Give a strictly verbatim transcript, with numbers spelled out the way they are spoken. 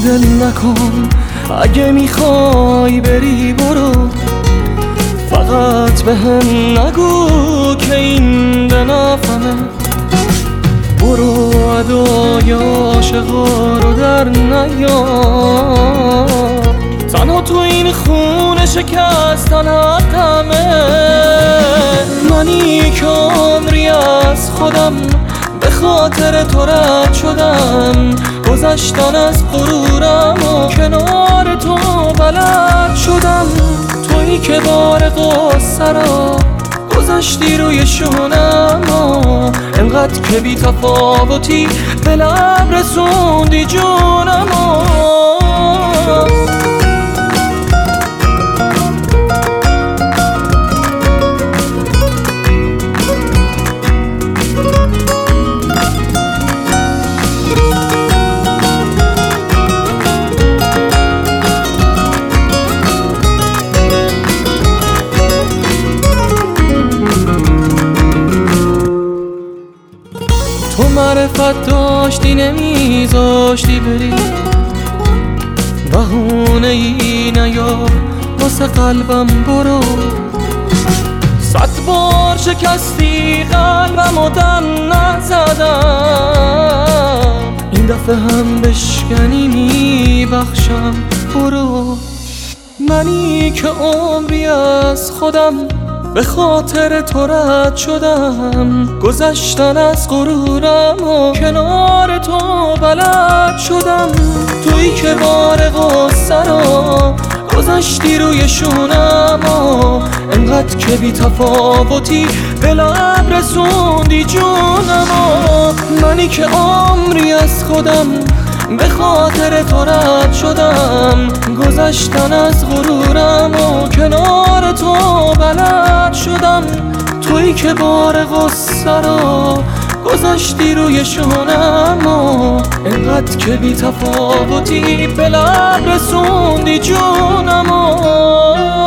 دل نکن، اگه میخوای بری برو، فقط به هم نگو که این به نفهمه. برو ادای عاشقا رو در نیار، تنها تو این خونه شکستن حقمه. منی که عمری از خودم به خاطر تو رد شدم، گذشتن از غرورم و کنار تو بلد شدم. تویی که بار غصه را گذاشتی روی شونم و انقدر که بی تفاوتی به لب رسوندی جونم و تو معرفت داشتی نمیذاشتی بری، بهونه ای نیار واسه قلبم برو. صد بار شکستی قلبم و دم نزدم، این دفعه هم بشکنی میبخشم برو. منی که عمری از خودم به خاطر تو رد شدم، گذشتن از غرورم و کنار تو بلد شدم. تویی که بار غصه را گذاشتی روی شونم و انقدر که بی تفاوتی به لب رسوندی جونم و منی که عمری از خودم به خاطر تو رد شدم، گذشتن از غرورم و کنار تو بلد شدم. تویی که بار غصه را گذاشتی روی شونم و انقدر که بی تفاوتی به لب رسوندی جونم و